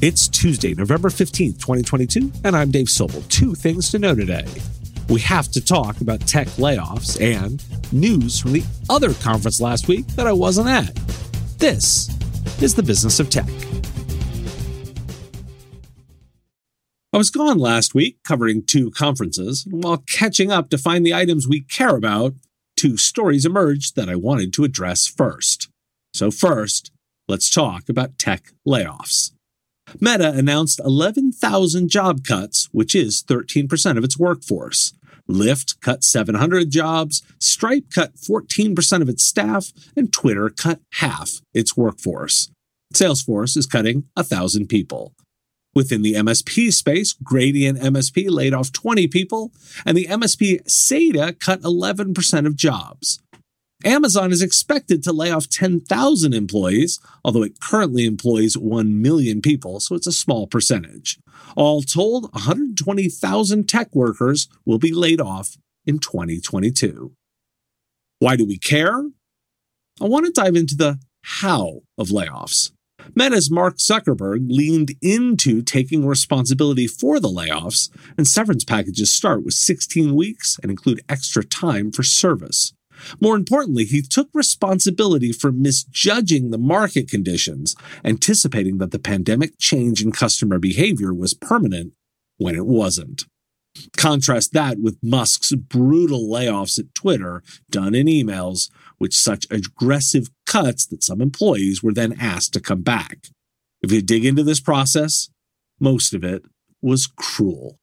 It's Tuesday, November 15th, 2022, and I'm Dave Sobel. Two things to know today. We have to talk about tech layoffs and news from the other conference last week that I wasn't at. This is the business of tech. I was gone last week covering two conferences, and while catching up to find the items we care about, two stories emerged that I wanted to address first. So first, let's talk about tech layoffs. Meta announced 11,000 job cuts, which is 13% of its workforce. Lyft cut 700 jobs, Stripe cut 14% of its staff, and Twitter cut half its workforce. Salesforce is cutting 1,000 people. Within the MSP space, Gradient MSP laid off 20 people, and the MSP SATA cut 11% of jobs. Amazon is expected to lay off 10,000 employees, although it currently employs 1 million people, so it's a small percentage. All told, 120,000 tech workers will be laid off in 2022. Why do we care? I want to dive into the how of layoffs. Meta's Mark Zuckerberg leaned into taking responsibility for the layoffs, and severance packages start with 16 weeks and include extra time for service. More importantly, he took responsibility for misjudging the market conditions, anticipating that the pandemic change in customer behavior was permanent when it wasn't. Contrast that with Musk's brutal layoffs at Twitter, done in emails, with such aggressive cuts that some employees were then asked to come back. If you dig into this process, most of it was cruel.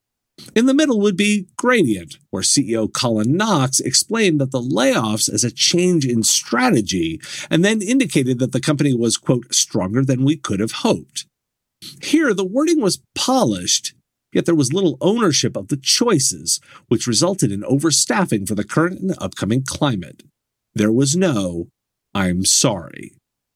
In the middle would be Gradient, where CEO Colin Knox explained that the layoffs as a change in strategy and then indicated that the company was, quote, stronger than we could have hoped. Here, the wording was polished, yet there was little ownership of the choices, which resulted in overstaffing for the current and upcoming climate. There was no, I'm sorry.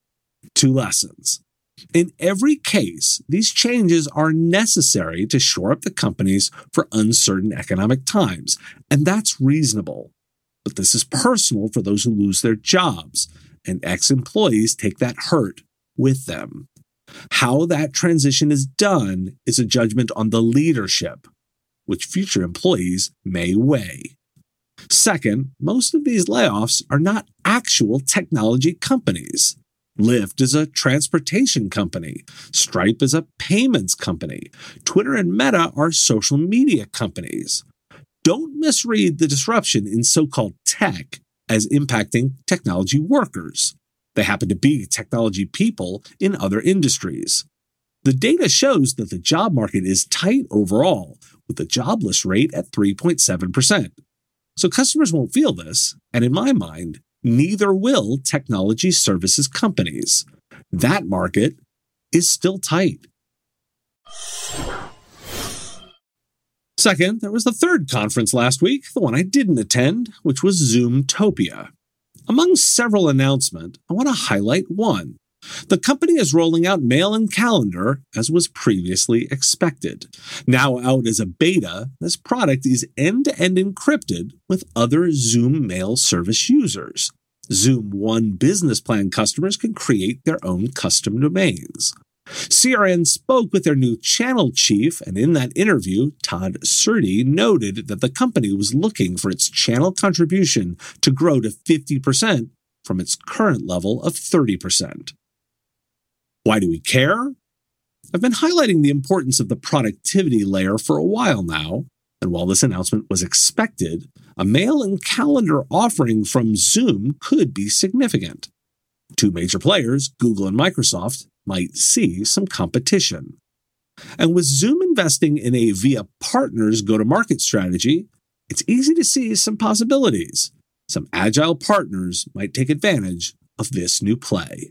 Two lessons. In every case, these changes are necessary to shore up the companies for uncertain economic times, and that's reasonable. But this is personal for those who lose their jobs, and ex-employees take that hurt with them. How that transition is done is a judgment on the leadership, which future employees may weigh. Second, most of these layoffs are not actual technology companies. Lyft is a transportation company. Stripe is a payments company. Twitter and Meta are social media companies. Don't misread the disruption in so-called tech as impacting technology workers. They happen to be technology people in other industries. The data shows that the job market is tight overall, with the jobless rate at 3.7%. So customers won't feel this, and in my mind, neither will technology services companies. That market is still tight. Second, there was the third conference last week, the one I didn't attend, which was Zoomtopia. Among several announcements, I want to highlight one. The company is rolling out Mail and Calendar, as was previously expected. Now out as a beta, this product is end-to-end encrypted with other Zoom mail service users. Zoom One business plan customers can create their own custom domains. CRN spoke with their new channel chief, and in that interview, Todd Surdy noted that the company was looking for its channel contribution to grow to 50% from its current level of 30%. Why do we care? I've been highlighting the importance of the productivity layer for a while now, and while this announcement was expected, a mail and calendar offering from Zoom could be significant. Two major players, Google and Microsoft, might see some competition. And with Zoom investing in a via partners go-to-market strategy, it's easy to see some possibilities. Some agile partners might take advantage of this new play.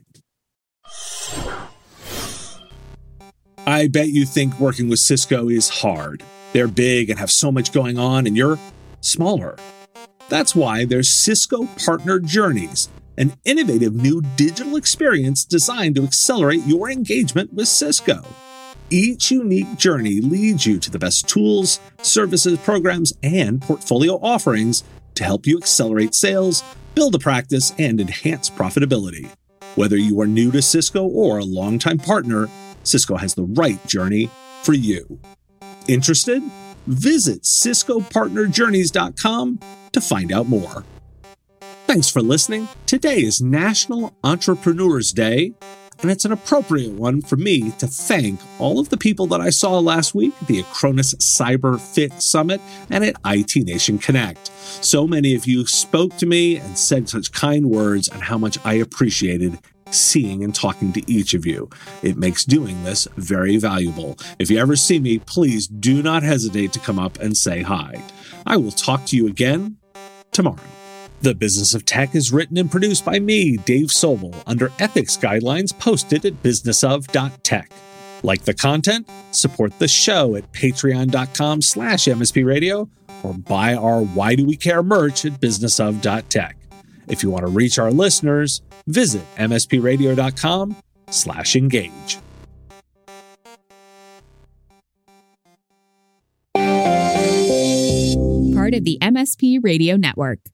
I bet you think working with Cisco is hard. They're big and have so much going on, and you're smaller. That's why there's Cisco Partner Journeys, an innovative new digital experience designed to accelerate your engagement with Cisco. Each unique journey leads you to the best tools, services, programs, and portfolio offerings to help you accelerate sales, build a practice, and enhance profitability. Whether you are new to Cisco or a longtime partner, Cisco has the right journey for you. Interested? Visit CiscoPartnerJourneys.com to find out more. Thanks for listening. Today is National Entrepreneurs Day, and it's an appropriate one for me to thank all of the people that I saw last week at the Acronis Cyber Fit Summit and at IT Nation Connect. So many of you spoke to me and said such kind words and how much I appreciated seeing and talking to each of you. It makes doing this very valuable. If you ever see me, please do not hesitate to come up and say hi. I will talk to you again tomorrow. The Business of Tech is written and produced by me, Dave Sobel, under ethics guidelines posted at businessof.tech. Like the content? Support the show at patreon.com/MSPradio or buy our Why Do We Care merch at businessof.tech. If you want to reach our listeners, visit mspradio.com/engage. Part of the MSP Radio Network.